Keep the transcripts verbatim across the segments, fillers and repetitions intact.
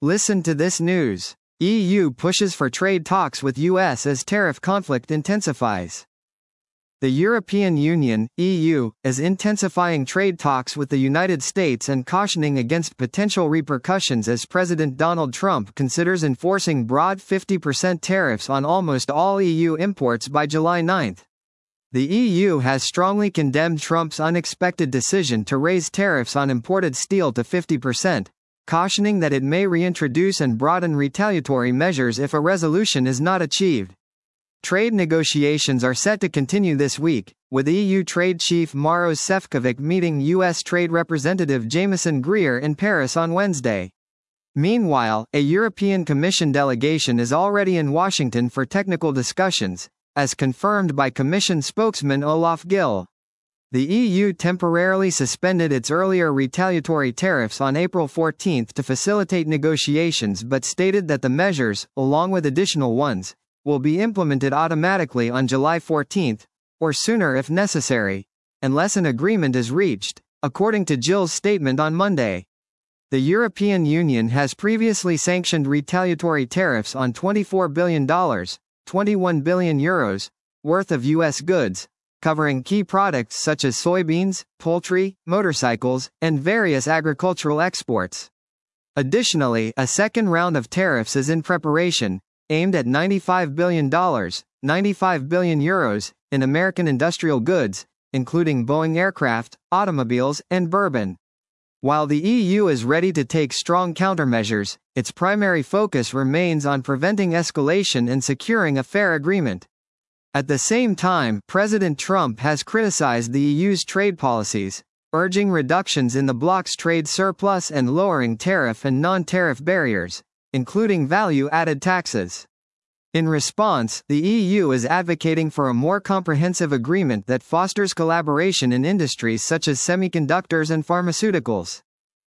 Listen to this news. E U pushes for trade talks with U S as tariff conflict intensifies. The European Union, E U, is intensifying trade talks with the United States and cautioning against potential repercussions as President Donald Trump considers enforcing broad fifty percent tariffs on almost all E U imports by July ninth. The E U has strongly condemned Trump's unexpected decision to raise tariffs on imported steel to fifty percent, cautioning that it may reintroduce and broaden retaliatory measures if a resolution is not achieved. Trade negotiations are set to continue this week, with E U Trade Chief Maros Sefcovic meeting U S Trade Representative Jameson Greer in Paris on Wednesday. Meanwhile, a European Commission delegation is already in Washington for technical discussions, as confirmed by Commission spokesman Olaf Gill. The E U temporarily suspended its earlier retaliatory tariffs on April fourteenth to facilitate negotiations but stated that the measures, along with additional ones, will be implemented automatically on July fourteenth, or sooner if necessary, unless an agreement is reached, according to Gill's statement on Monday. The European Union has previously sanctioned retaliatory tariffs on twenty-four billion dollars, twenty-one billion euros, worth of U S goods, covering key products such as soybeans, poultry, motorcycles, and various agricultural exports. Additionally, a second round of tariffs is in preparation, aimed at ninety-five billion dollars, ninety-five billion euros, in American industrial goods, including Boeing aircraft, automobiles, and bourbon. While the E U is ready to take strong countermeasures, its primary focus remains on preventing escalation and securing a fair agreement. At the same time, President Trump has criticized the E U's trade policies, urging reductions in the bloc's trade surplus and lowering tariff and non-tariff barriers, including value-added taxes. In response, the E U is advocating for a more comprehensive agreement that fosters collaboration in industries such as semiconductors and pharmaceuticals.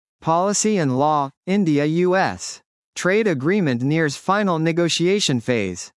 Policy and Law, India U S. Trade agreement nears final negotiation phase.